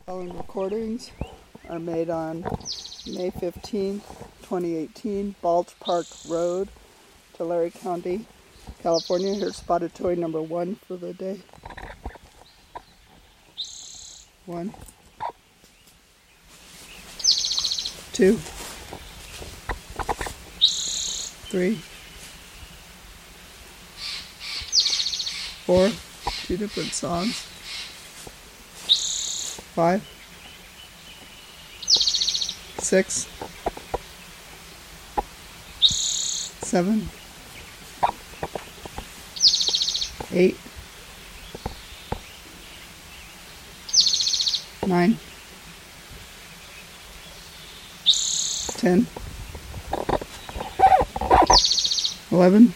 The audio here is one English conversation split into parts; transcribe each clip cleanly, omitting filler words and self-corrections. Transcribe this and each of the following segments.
Following recordings are made on May 15, 2018, Balch Park Road, Tulare County, California. Here's spotted toy number 1 for the day. 1, 2, 3, 4, 2 different songs. 5, 6, 7, 8, 9, 10, 11,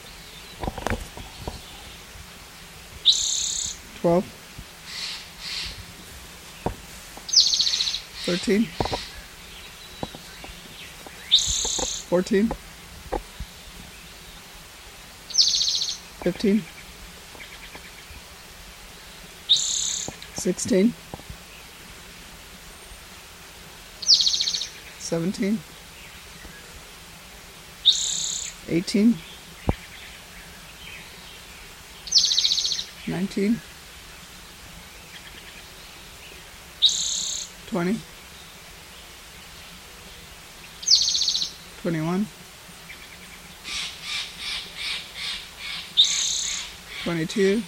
12, 13, 14, 15, 16, 17, 18, 19, 20, 21, 22,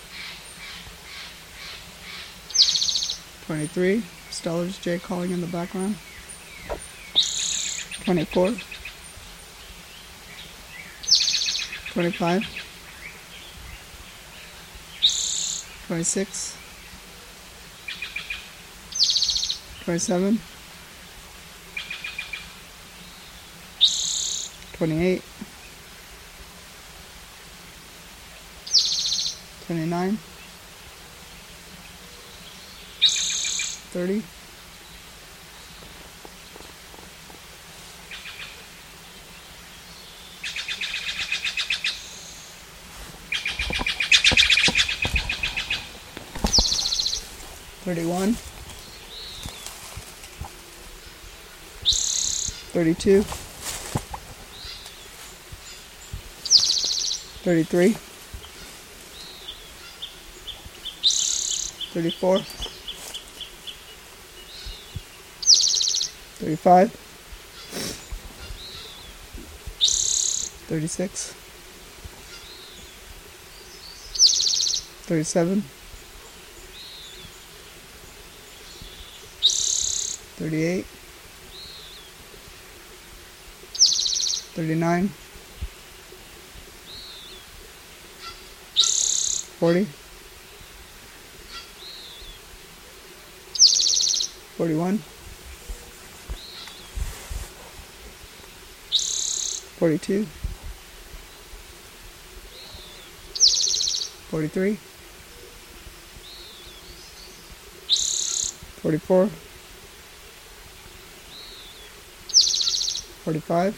23, Stellar's J calling in the background, 24, 25, 26, 27, 28, 29, 30, 31, 32, 33, 34, 35, 36, 37, 38, 39, 40, 41, 42, 43, 44, 45,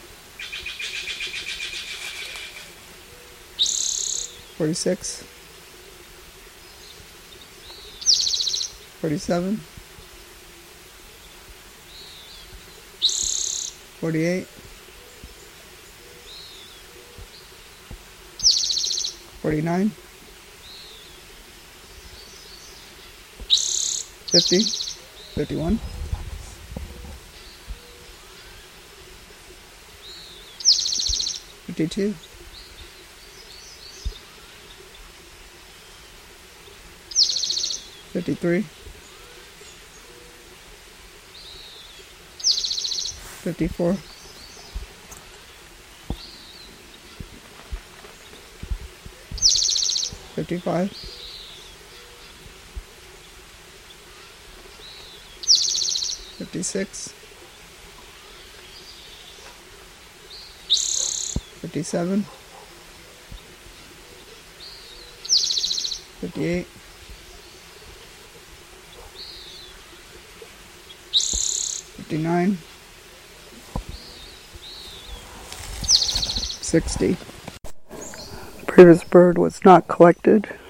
46, 47, 48, 49, 50, 51, 52, 53, 54, 55, 56, 57, 58, 59, 60. The previous bird was not collected.